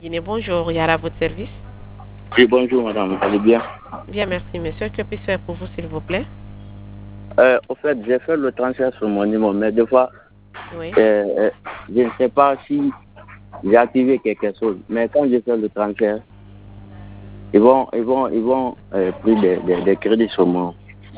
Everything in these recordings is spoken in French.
Guinée, bonjour, Yara, à votre service. Oui, bonjour madame, vous allez bien? Bien, merci monsieur. Que puis-je faire pour vous, s'il vous plaît? Au fait, j'ai fait le transfert sur mon numéro, mais des fois, Oui. je ne sais pas si j'ai activé quelque chose. Mais quand je fais le transfert, ils vont prendre des crédits sur moi.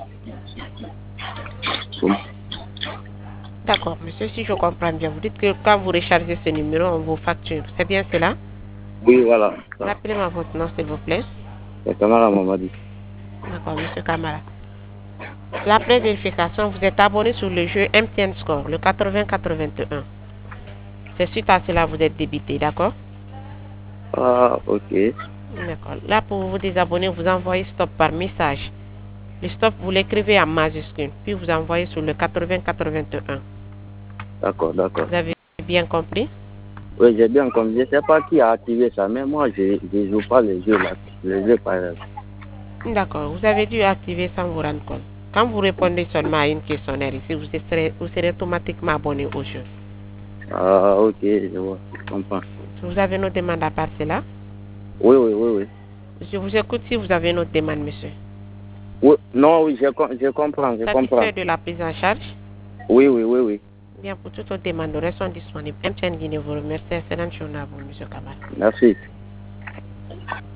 D'accord, monsieur, si je comprends bien, vous dites que quand vous rechargez ce numéro, on vous facture. C'est bien cela? Oui, voilà. Rappelez-moi votre nom, s'il vous plaît. C'est Kamara Mamadi. D'accord, monsieur Kamara. Après vérification, vous êtes abonné sur le jeu MTN Score, le 80-81. C'est suite à cela que vous êtes débité, d'accord? Ah, ok. D'accord. Là, pour vous désabonner, vous envoyez stop par message. Le stop, vous l'écrivez en majuscule, puis vous envoyez sur le 80-81. D'accord, d'accord. Vous avez bien compris? Oui, j'ai bien compris. Je ne sais pas qui a activé ça, mais moi, je ne joue pas les jeux là. Les jeux par exemple. D'accord. Vous avez dû activer sans vous rendre compte. Quand vous répondez seulement à une questionnaire ici, vous serez automatiquement abonné au jeu. Ah, ok, je vois. Je comprends. Vous avez une autre demande à part cela? Oui, oui, oui, oui. Je vous écoute si vous avez une autre demande, monsieur. Oui, non, oui, je comprends, je comprends. Satisfait de la prise en charge? Oui, oui, oui, oui. Bien, pour toute autre demande, nous restons disponibles. MTN Guinée vous remercie. Excellente journée à vous, monsieur Kamal. Merci.